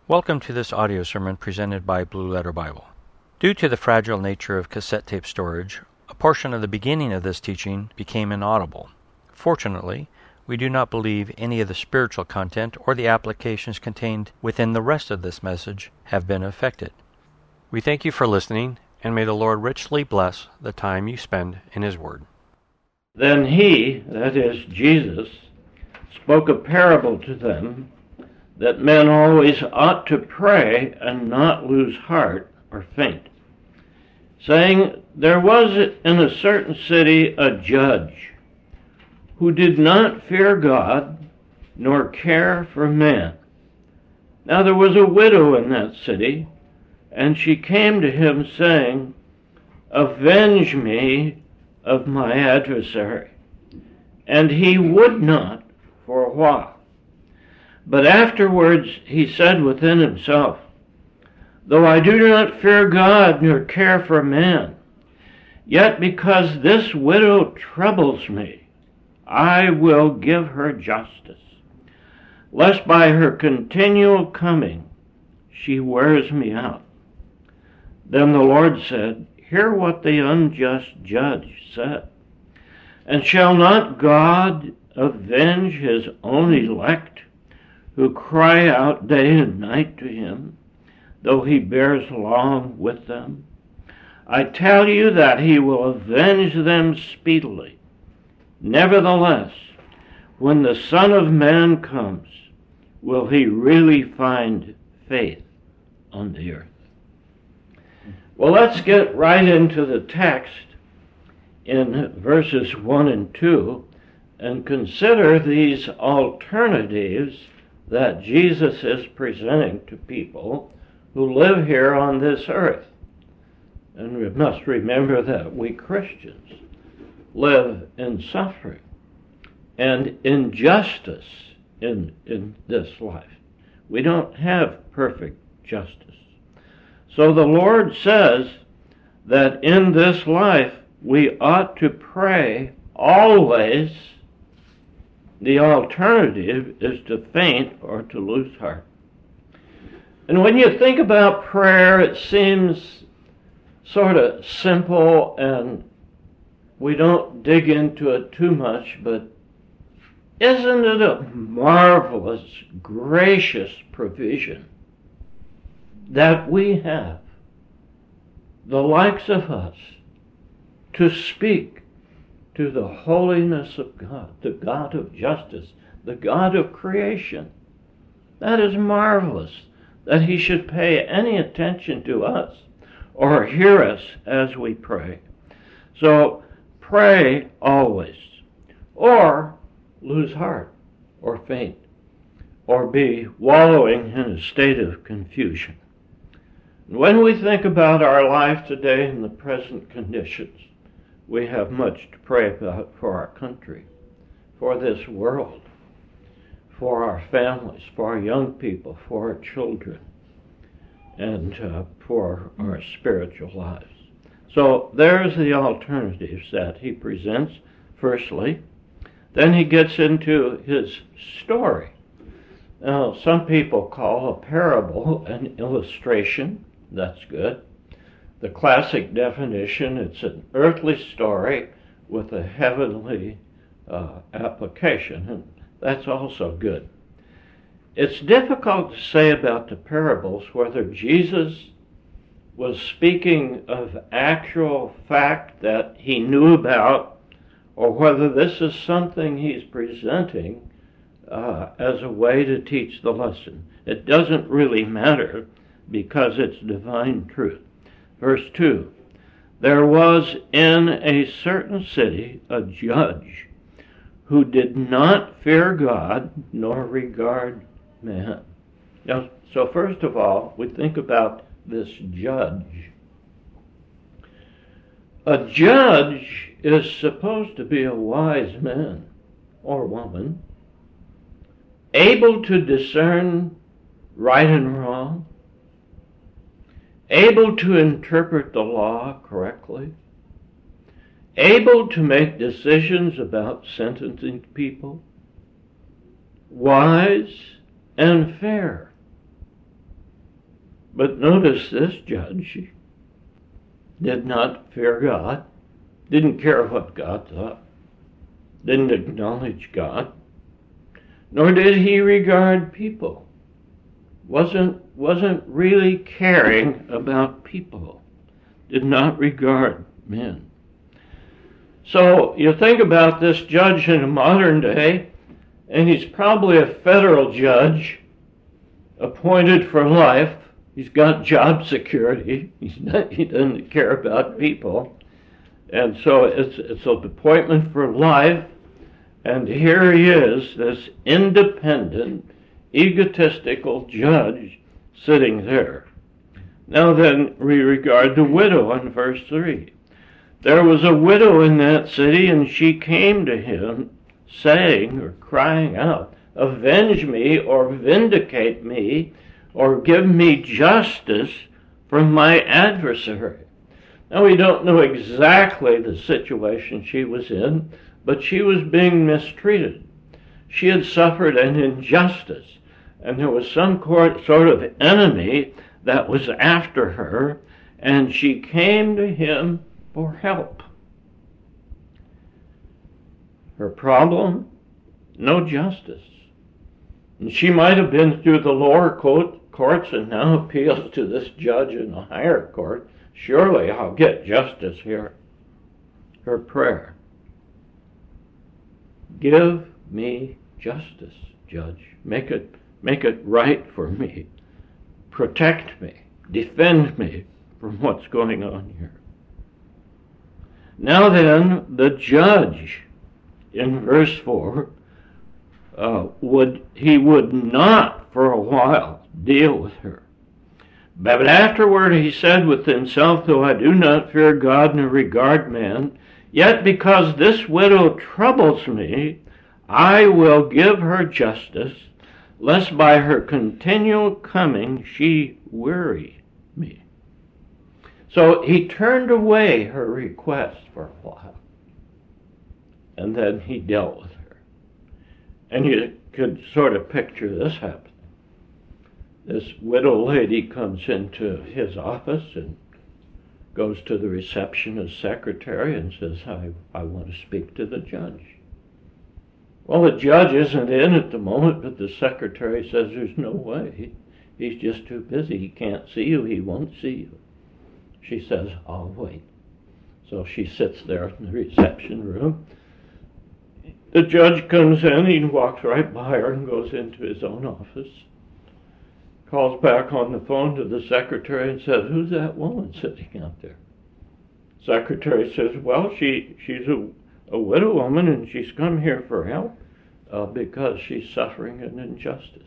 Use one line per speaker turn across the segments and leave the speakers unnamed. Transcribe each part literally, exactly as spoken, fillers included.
Welcome to this audio sermon presented by Blue Letter Bible. Due to the fragile nature of cassette tape storage, a portion of the beginning of this teaching became inaudible. Fortunately, we do not believe any of the spiritual content or the applications contained within the rest of this message have been affected. We thank you for listening, and may the Lord richly bless the time you spend in His Word.
Then he, that is Jesus, spoke a parable to them, that men always ought to pray and not lose heart or faint, saying, There was in a certain city a judge, who did not fear God, nor care for man. Now there was a widow in that city, and she came to him, saying, Avenge me of my adversary. And he would not for a while. But afterwards he said within himself, Though I do not fear God nor care for man, yet because this widow troubles me, I will give her justice, lest by her continual coming she wears me out. Then the Lord said, Hear what the unjust judge said. And shall not God avenge his own elect, who cry out day and night to him, though he bears long with them? I tell you that he will avenge them speedily. Nevertheless, when the Son of Man comes, will he really find faith on the earth? Well, let's get right into the text in verses one and two and consider these alternatives that Jesus is presenting to people who live here on this earth. And we must remember that we Christians live in suffering and injustice in, in this life. We don't have perfect justice. So the Lord says that in this life we ought to pray always. The alternative is to faint or to lose heart. And when you think about prayer, it seems sort of simple and we don't dig into it too much, but isn't it a marvelous, gracious provision that we have, the likes of us, to speak to the holiness of God, the God of justice, the God of creation? That is marvelous, that he should pay any attention to us or hear us as we pray. So pray always, or lose heart, or faint, or be wallowing in a state of confusion. When we think about our life today in the present conditions, we have much to pray about for our country, for this world, for our families, for our young people, for our children, and uh, for our spiritual lives. So there's the alternatives that he presents, firstly. Then he gets into his story. Now, some people call a parable an illustration. That's good. The classic definition, it's an earthly story with a heavenly uh, application, and that's also good. It's difficult to say about the parables whether Jesus was speaking of actual fact that he knew about, or whether this is something he's presenting uh, as a way to teach the lesson. It doesn't really matter because it's divine truth. Verse two, There was in a certain city a judge who did not fear God nor regard man. Now, so first of all, we think about this judge. A judge is supposed to be a wise man or woman, able to discern right and wrong, able to interpret the law correctly, able to make decisions about sentencing people, wise and fair. But notice this judge did not fear God, didn't care what God thought, didn't acknowledge God, nor did he regard people. Wasn't, wasn't really caring about people. Did not regard men. So you think about this judge in a modern day, and he's probably a federal judge appointed for life. He's got job security. He's not, he doesn't care about people. And so it's, it's an appointment for life. And here he is, this independent, egotistical judge sitting there. Now then, we regard the widow in verse three. There was a widow in that city, and she came to him, saying or crying out, "Avenge me, or vindicate me, or give me justice from my adversary." Now, we don't know exactly the situation she was in, but she was being mistreated. She had suffered an injustice, and there was some sort of enemy that was after her, and she came to him for help. Her problem? No justice. And she might have been through the lower courts and now appeals to this judge in the higher court. Surely I'll get justice here. Her prayer: give me justice, Judge. Make it, make it right for me. Protect me. Defend me from what's going on here. Now then, the judge in verse four, uh, would he would not for a while deal with her. But afterward he said with himself, "Though I do not fear God nor regard man, yet because this widow troubles me, I will give her justice, lest by her continual coming she weary me." So he turned away her request for a while, and then he dealt with her. And you could sort of picture this happening. This widow lady comes into his office and goes to the receptionist secretary and says, I, I want to speak to the judge. Well, the judge isn't in at the moment, but the secretary says there's no way. He's just too busy. He can't see you. He won't see you. She says, I'll wait. So she sits there in the reception room. The judge comes in. He walks right by her and goes into his own office. Calls back on the phone to the secretary and says, who's that woman sitting out there? Secretary says, well, she she's a, a widow woman, and she's come here for help uh, because she's suffering an injustice.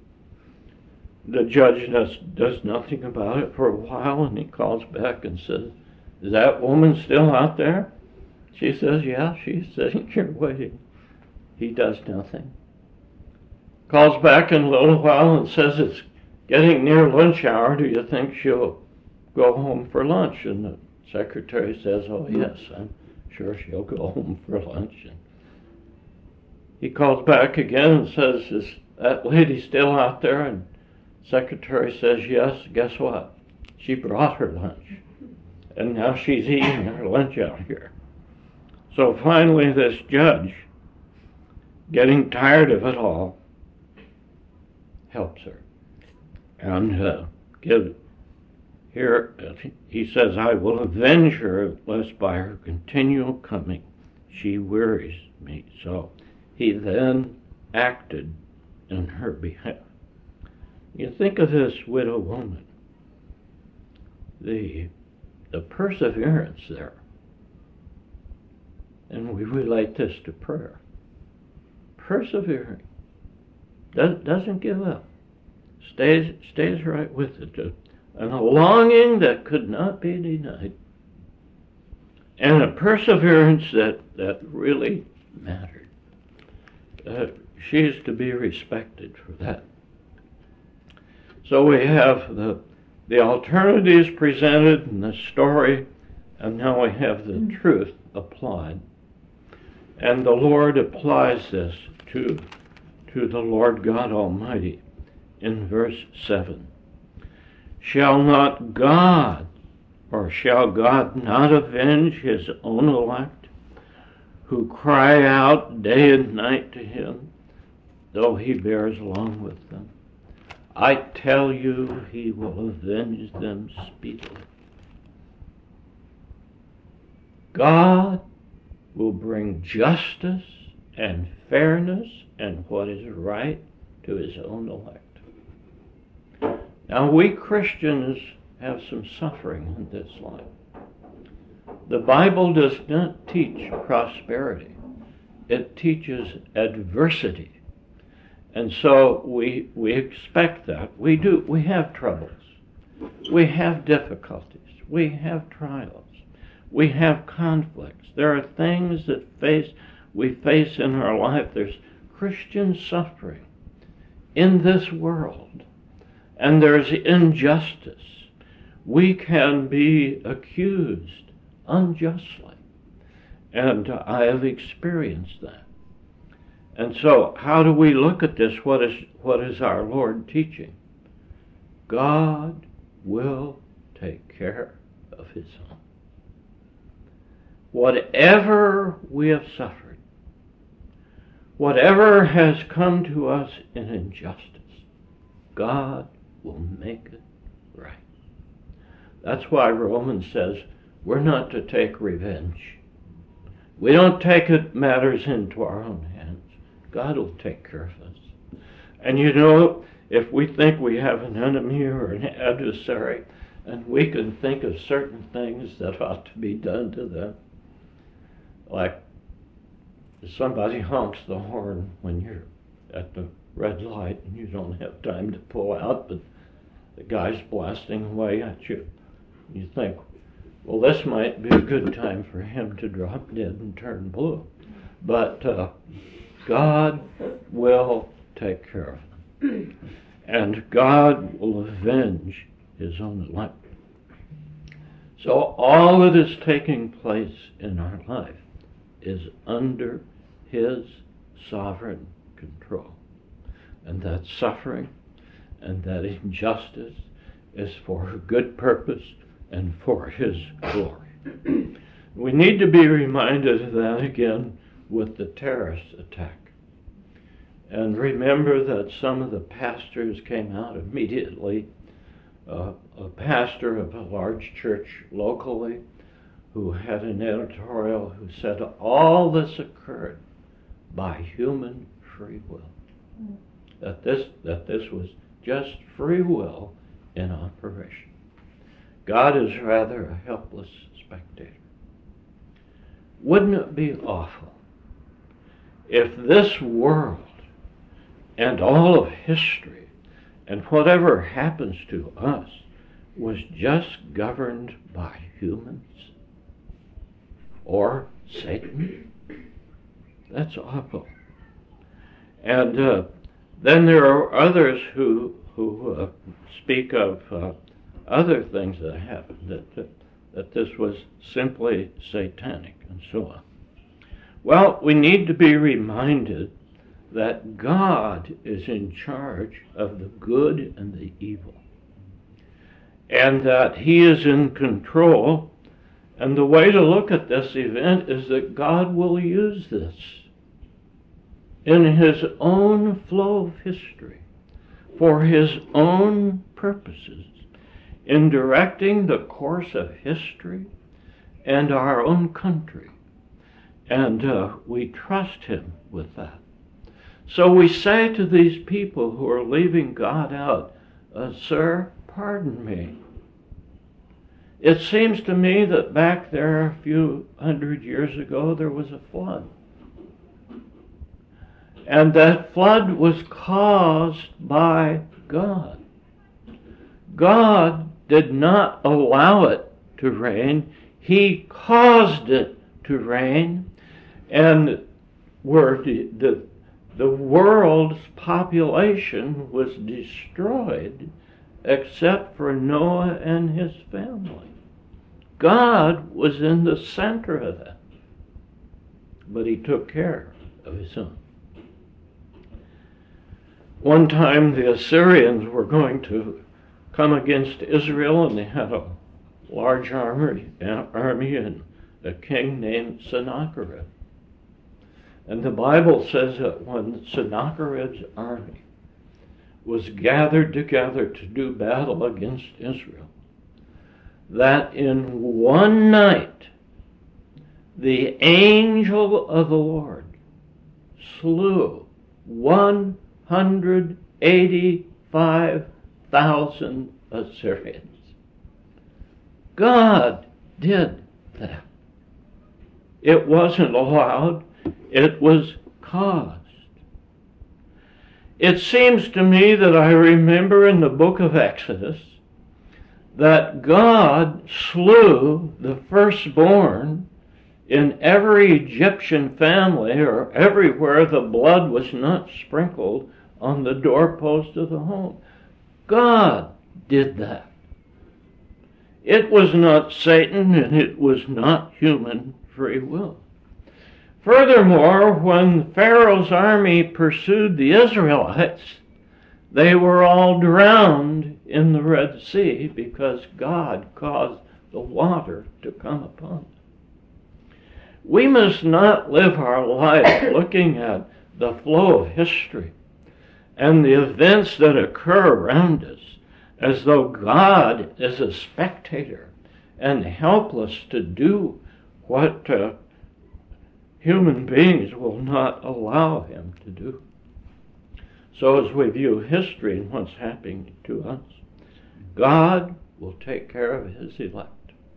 The judge does, does nothing about it for a while, and he calls back and says, is that woman still out there? She says, yeah, she's sitting here waiting. He does nothing. Calls back in a little while and says, it's getting near lunch hour. Do you think she'll go home for lunch? And the secretary says, oh, yes, I'm sure she'll go home for lunch. And he calls back again and says, is that lady still out there? And secretary says, yes. Guess what? She brought her lunch. And now she's eating her lunch out here. So finally this judge, getting tired of it all, helps her. And uh, give, here he says, I will avenge her, lest by her continual coming she wearies me. So he then acted in her behalf. You think of this widow woman, the, the perseverance there. And we relate this to prayer. Persevering. Does, doesn't give up. Stays, stays right with it. And a longing that could not be denied. And a perseverance that, that really mattered. Uh, she is to be respected for that. So we have the, the alternatives presented in the story, and now we have the mm-hmm. truth applied. And the Lord applies this to, to the Lord God Almighty in verse seven. Shall not God, or shall God not avenge his own elect, who cry out day and night to him, though he bears along with them? I tell you, he will avenge them speedily. God will bring justice and fairness and what is right to his own elect. Now, we Christians have some suffering in this life. The Bible does not teach prosperity. It teaches adversity. And so we we expect that. We do. We have troubles. We have difficulties. We have trials. We have conflicts. There are things that face we face in our life. There's Christian suffering in this world. And there's injustice. We can be accused unjustly. And I have experienced that. And so, how do we look at this? What is what is our Lord teaching? God will take care of his own. Whatever we have suffered, whatever has come to us in injustice, God will make it right. That's why Romans says we're not to take revenge. We don't take it, matters into our own hands. God will take care of us. And you know, if we think we have an enemy or an adversary, and we can think of certain things that ought to be done to them, like somebody honks the horn when you're at the red light and you don't have time to pull out, but the guy's blasting away at you. You think, well, this might be a good time for him to drop dead and turn blue. But uh, God will take care of them. And God will avenge his own elect. So all that is taking place in our life is under his sovereign control. And that suffering and that injustice is for a good purpose and for his glory. We need to be reminded of that again with the terrorist attack. And remember that some of the pastors came out immediately. Uh, a pastor of a large church locally who had an editorial who said all this occurred by human free will. Mm. That this that this was just free will in operation. God is rather a helpless spectator. Wouldn't it be awful if this world and all of history and whatever happens to us was just governed by humans or Satan? That's awful. And uh, then there are others who who uh, speak of uh, other things that happened, that, that that this was simply satanic and so on. Well, we need to be reminded that God is in charge of the good and the evil, and that he is in control. And the way to look at this event is that God will use this in his own flow of history for his own purposes in directing the course of history and our own country. And uh, we trust him with that. So we say to these people who are leaving God out, uh, sir, pardon me. It seems to me that back there a few hundred years ago there was a flood. And that flood was caused by God. God did not allow it to rain. He caused it to rain. And where the, the, the world's population was destroyed except for Noah and his family. God was in the center of that. But he took care of his own. One time the Assyrians were going to come against Israel, and they had a large army, army and a king named Sennacherib. And the Bible says that when Sennacherib's army was gathered together to do battle against Israel, that in one night the angel of the Lord slew one hundred eighty-five thousand Assyrians. God did that. It wasn't allowed, it was caused. It seems to me that I remember in the book of Exodus that God slew the firstborn in every Egyptian family, or everywhere the blood was not sprinkled on the doorpost of the home. God did that. It was not Satan, and it was not human free will. Furthermore, when Pharaoh's army pursued the Israelites, they were all drowned in the Red Sea because God caused the water to come upon them. We must not live our life looking at the flow of history and the events that occur around us as though God is a spectator and helpless to do what uh, human beings will not allow him to do. So as we view history and what's happening to us, God will take care of his elect.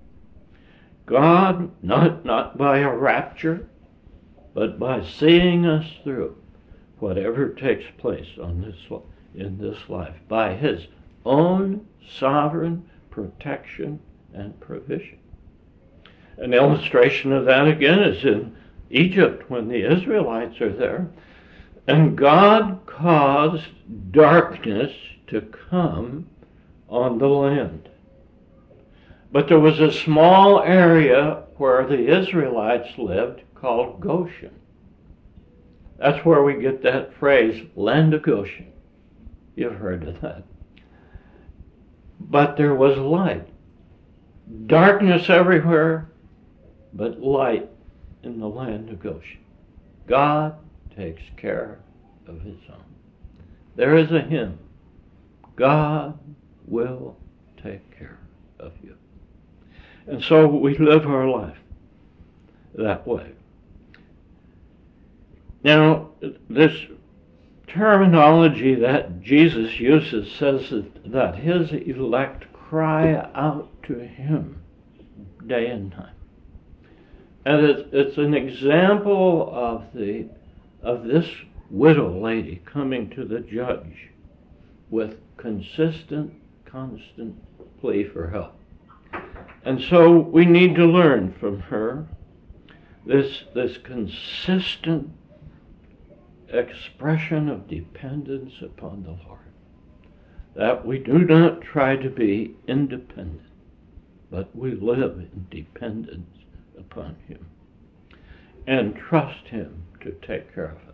God, not, not by a rapture, but by seeing us through whatever takes place on this in this life, by his own sovereign protection and provision. An illustration of that again is in Egypt when the Israelites are there, and God caused darkness to come on the land. But there was a small area where the Israelites lived called Goshen. That's where we get that phrase, land of Goshen. You've heard of that. But there was light. Darkness everywhere, but light in the land of Goshen. God takes care of his own. There is a hymn. God will take care of you. And so we live our life that way. Now, this terminology that Jesus uses says that, that his elect cry out to him day and night. And it's, it's an example of the of this widow lady coming to the judge with consistent, constant plea for help. And so we need to learn from her this, this consistent expression of dependence upon the Lord. That we do not try to be independent, but we live in dependence upon him and trust him to take care of us.